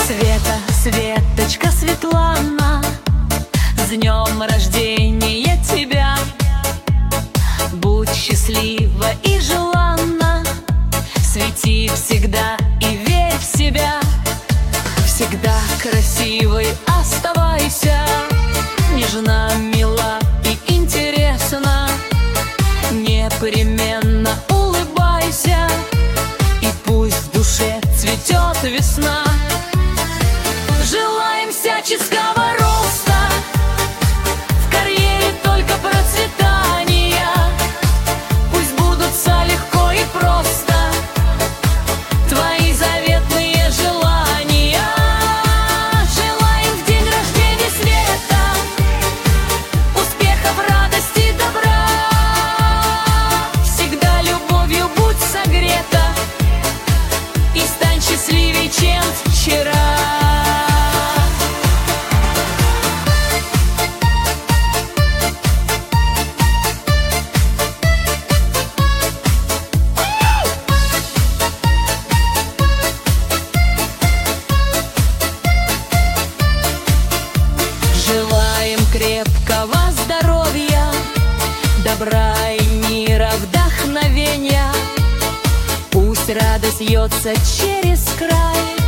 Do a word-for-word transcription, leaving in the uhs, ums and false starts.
Света, Светочка, Светлана, с днем рождения тебя! Будь счастлива и желанна, свети всегда и верь в себя. Всегда красивой оставайся, нежна, мила и интересна. Непременно улыбайся, и пусть в душе цветет весна. Желаем всяческого роста, в карьере только процветания. Пусть сбудутся легко и просто твои заветные желания. Желаем в день рождения света успехов, радости, добра. Всегда любовью будь согрета и стань счастливее, чем вчера. Желаем крепкого здоровья, добра и мира, вдохновения. Пусть радость льется через край,